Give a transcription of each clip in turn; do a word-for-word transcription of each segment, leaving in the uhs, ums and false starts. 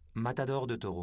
Matador de taureaux.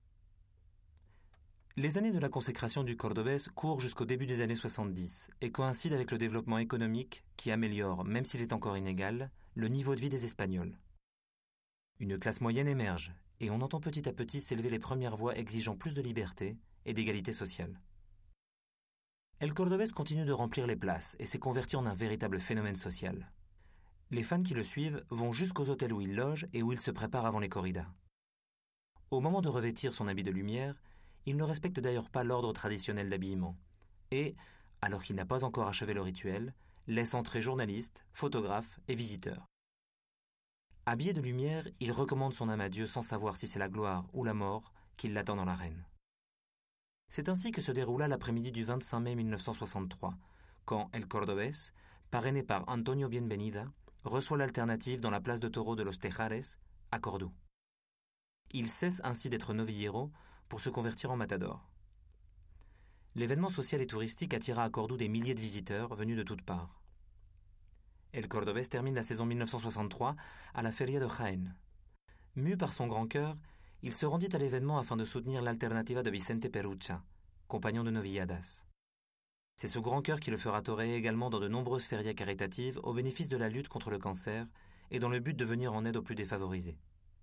Les années de la consécration du cordobés courent jusqu'au début des années soixante-dix et coïncident avec le développement économique qui améliore, même s'il est encore inégal, le niveau de vie des Espagnols. Une classe moyenne émerge et on entend petit à petit s'élever les premières voix exigeant plus de liberté et d'égalité sociale. El Cordobés continue de remplir les places et s'est converti en un véritable phénomène social. Les fans qui le suivent vont jusqu'aux hôtels où il loge et où il se prépare avant les corridas. Au moment de revêtir son habit de lumière, il ne respecte d'ailleurs pas l'ordre traditionnel d'habillement et, alors qu'il n'a pas encore achevé le rituel, laisse entrer journalistes, photographes et visiteurs. Habillé de lumière, il recommande son âme à Dieu sans savoir si c'est la gloire ou la mort qui l'attend dans l'arène. C'est ainsi que se déroula l'après-midi du vingt-cinq mai mille neuf cent soixante-trois, quand El Cordobés, parrainé par Antonio Bienvenida, reçoit l'alternative dans la place de taureaux de Los Tejares, à Cordoue. Il cesse ainsi d'être novillero pour se convertir en matador. L'événement social et touristique attira à Cordoue des milliers de visiteurs venus de toutes parts. El Cordobés termine la saison mille neuf cent soixante-trois à la Feria de Jaén. Mu par son grand cœur, il se rendit à l'événement afin de soutenir l'alternativa de Vicente Perucha, compagnon de novilladas. C'est ce grand cœur qui le fera toréer également dans de nombreuses férias caritatives au bénéfice de la lutte contre le cancer et dans le but de venir en aide aux plus défavorisés.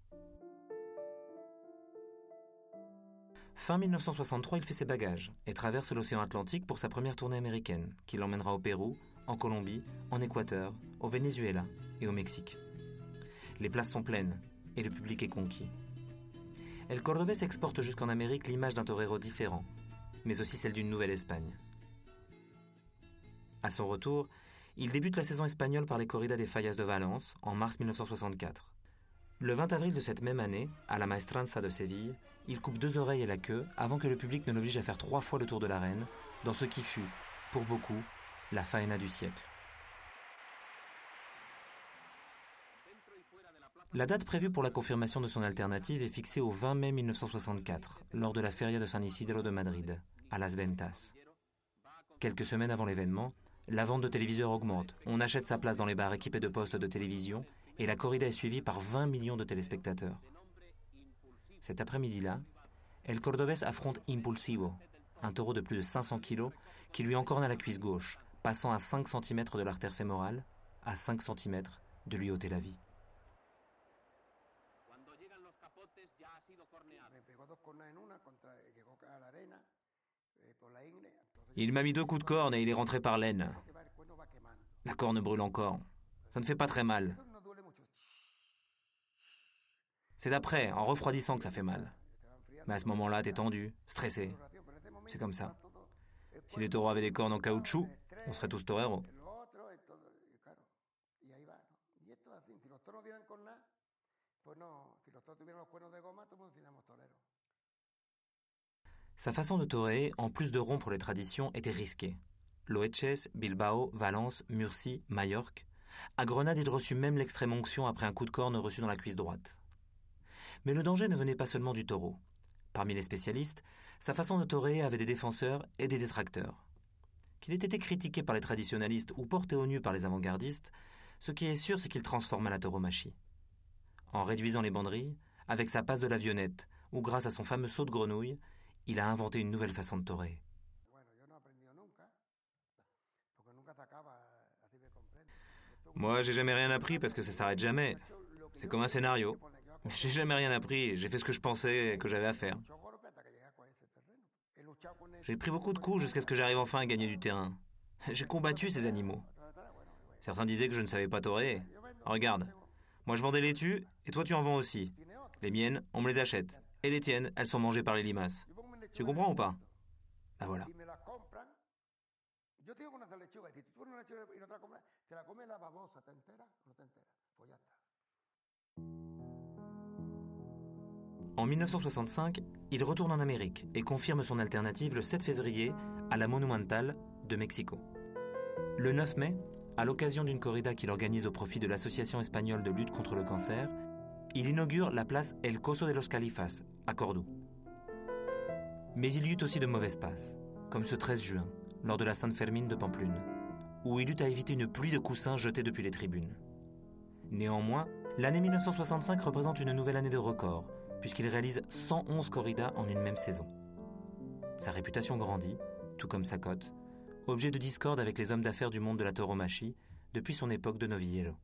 Fin mille neuf cent soixante-trois, il fait ses bagages et traverse l'océan Atlantique pour sa première tournée américaine, qui l'emmènera au Pérou, en Colombie, en Équateur, au Venezuela et au Mexique. Les places sont pleines et le public est conquis. El Cordobés exporte jusqu'en Amérique l'image d'un torero différent, mais aussi celle d'une nouvelle Espagne. À son retour, il débute la saison espagnole par les corridas des Fallas de Valence en mars mille neuf cent soixante-quatre. Le vingt avril de cette même année, à la Maestranza de Séville, il coupe deux oreilles et la queue avant que le public ne l'oblige à faire trois fois le tour de l'arène, dans ce qui fut, pour beaucoup, la faena du siècle. La date prévue pour la confirmation de son alternative est fixée au vingt mai mille neuf cent soixante-quatre, lors de la Feria de San Isidro de Madrid, à Las Ventas. Quelques semaines avant l'événement, la vente de téléviseurs augmente, on achète sa place dans les bars équipés de postes de télévision et la corrida est suivie par vingt millions de téléspectateurs. Cet après-midi-là, El Cordobés affronte Impulsivo, un taureau de plus de cinq cents kilos qui lui encorne à la cuisse gauche, passant à cinq centimètres de l'artère fémorale, à cinq centimètres de lui ôter la vie. Il m'a mis deux coups de corne et il est rentré par l'aine. La corne brûle encore. Ça ne fait pas très mal. C'est après, en refroidissant, que ça fait mal. Mais à ce moment-là, t'es tendu, stressé. C'est comme ça. Si les taureaux avaient des cornes en caoutchouc, on serait tous toreros. Sa façon de toréer, en plus de rompre les traditions, était risquée. Loeches, Bilbao, Valence, Murcie, Majorque. À Grenade, il reçut même l'extrême onction après un coup de corne reçu dans la cuisse droite. Mais le danger ne venait pas seulement du taureau. Parmi les spécialistes, sa façon de toréer avait des défenseurs et des détracteurs. Qu'il ait été critiqué par les traditionalistes ou porté au nu par les avant-gardistes, ce qui est sûr, c'est qu'il transforma la tauromachie. En réduisant les banderilles, avec sa passe de la vionnette, ou grâce à son fameux saut de grenouille, il a inventé une nouvelle façon de toréer. Moi, j'ai jamais rien appris parce que ça s'arrête jamais. C'est comme un scénario. J'ai jamais rien appris, j'ai fait ce que je pensais que j'avais à faire. J'ai pris beaucoup de coups jusqu'à ce que j'arrive enfin à gagner du terrain. J'ai combattu ces animaux. Certains disaient que je ne savais pas toréer. Regarde, moi je vends des laitues et toi tu en vends aussi. Les miennes, on me les achète. Et les tiennes, elles sont mangées par les limaces. Tu comprends ou pas? Ben voilà. En mille neuf cent soixante-cinq, il retourne en Amérique et confirme son alternative le sept février à la Monumental de Mexico. Le neuf mai, à l'occasion d'une corrida qu'il organise au profit de l'Association espagnole de lutte contre le cancer, il inaugure la place El Coso de los Califas, à Cordoue. Mais il y eut aussi de mauvaises passes, comme ce treize juin, lors de la Sainte Fermine de Pamplune, où il eut à éviter une pluie de coussins jetés depuis les tribunes. Néanmoins, l'année mille neuf cent soixante-cinq représente une nouvelle année de record, puisqu'il réalise cent onze corridas en une même saison. Sa réputation grandit, tout comme sa cote, objet de discorde avec les hommes d'affaires du monde de la tauromachie depuis son époque de novillero.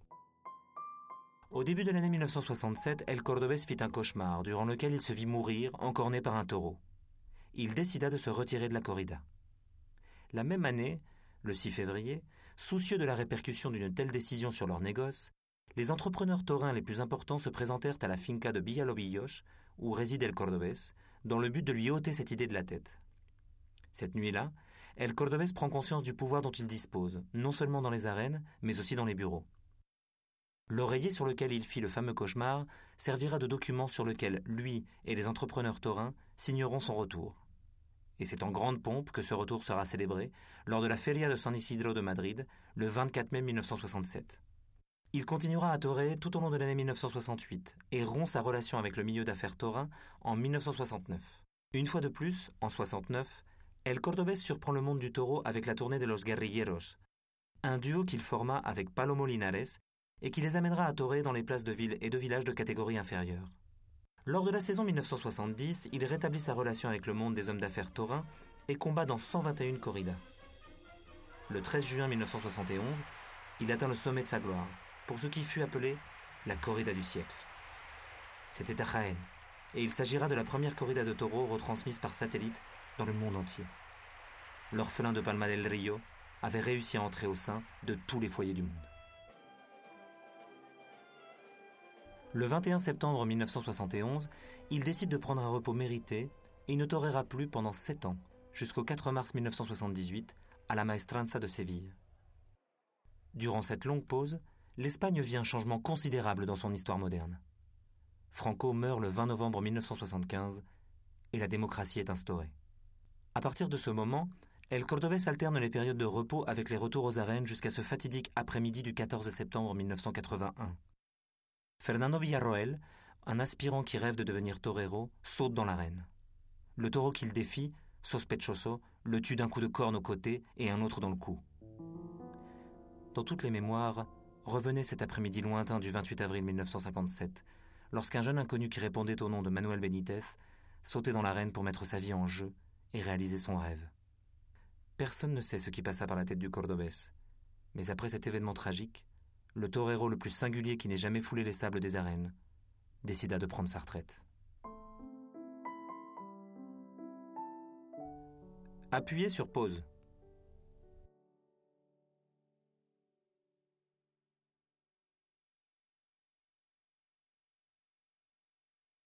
Au début de l'année mille neuf cent soixante-sept, El Cordobés fit un cauchemar durant lequel il se vit mourir, encorné par un taureau. Il décida de se retirer de la corrida. La même année, le six février, soucieux de la répercussion d'une telle décision sur leur négoce, les entrepreneurs taurins les plus importants se présentèrent à la finca de Villalobillos, où réside El Cordobés, dans le but de lui ôter cette idée de la tête. Cette nuit-là, El Cordobés prend conscience du pouvoir dont il dispose, non seulement dans les arènes, mais aussi dans les bureaux. L'oreiller sur lequel il fit le fameux cauchemar servira de document sur lequel lui et les entrepreneurs taurins signeront son retour. Et c'est en grande pompe que ce retour sera célébré lors de la Feria de San Isidro de Madrid, le vingt-quatre mai mille neuf cent soixante-sept. Il continuera à torer tout au long de l'année mille neuf cent soixante-huit et rompt sa relation avec le milieu d'affaires taurin en mille neuf cent soixante-neuf. Une fois de plus, en soixante-neuf, El Cordobés surprend le monde du taureau avec la tournée de Los Guerrilleros, un duo qu'il forma avec Palomo Linares et qui les amènera à torer dans les places de villes et de villages de catégorie inférieure. Lors de la saison mille neuf cent soixante-dix, il rétablit sa relation avec le monde des hommes d'affaires taurins et combat dans cent vingt et une corridas. Le treize juin mille neuf cent soixante et onze, il atteint le sommet de sa gloire, pour ce qui fut appelé la corrida du siècle. C'était à Jaén, et il s'agira de la première corrida de taureaux retransmise par satellite dans le monde entier. L'orphelin de Palma del Río avait réussi à entrer au sein de tous les foyers du monde. Le vingt et un septembre mille neuf cent soixante et onze, il décide de prendre un repos mérité et il ne torera plus pendant sept ans, jusqu'au quatre mars mille neuf cent soixante-dix-huit, à la Maestranza de Séville. Durant cette longue pause, l'Espagne vit un changement considérable dans son histoire moderne. Franco meurt le vingt novembre mille neuf cent soixante-quinze et la démocratie est instaurée. À partir de ce moment, El Cordobés alterne les périodes de repos avec les retours aux arènes jusqu'à ce fatidique après-midi du quatorze septembre mille neuf cent quatre-vingt-un. Fernando Villarroel, un aspirant qui rêve de devenir torero, saute dans l'arène. Le taureau qu'il défie, Sospechoso, le tue d'un coup de corne au côté et un autre dans le cou. Dans toutes les mémoires, revenait cet après-midi lointain du vingt-huit avril mille neuf cent cinquante-sept, lorsqu'un jeune inconnu qui répondait au nom de Manuel Benítez sautait dans l'arène pour mettre sa vie en jeu et réaliser son rêve. Personne ne sait ce qui passa par la tête du Cordobés, mais après cet événement tragique, le torero le plus singulier qui n'ait jamais foulé les sables des arènes décida de prendre sa retraite. Appuyez sur pause.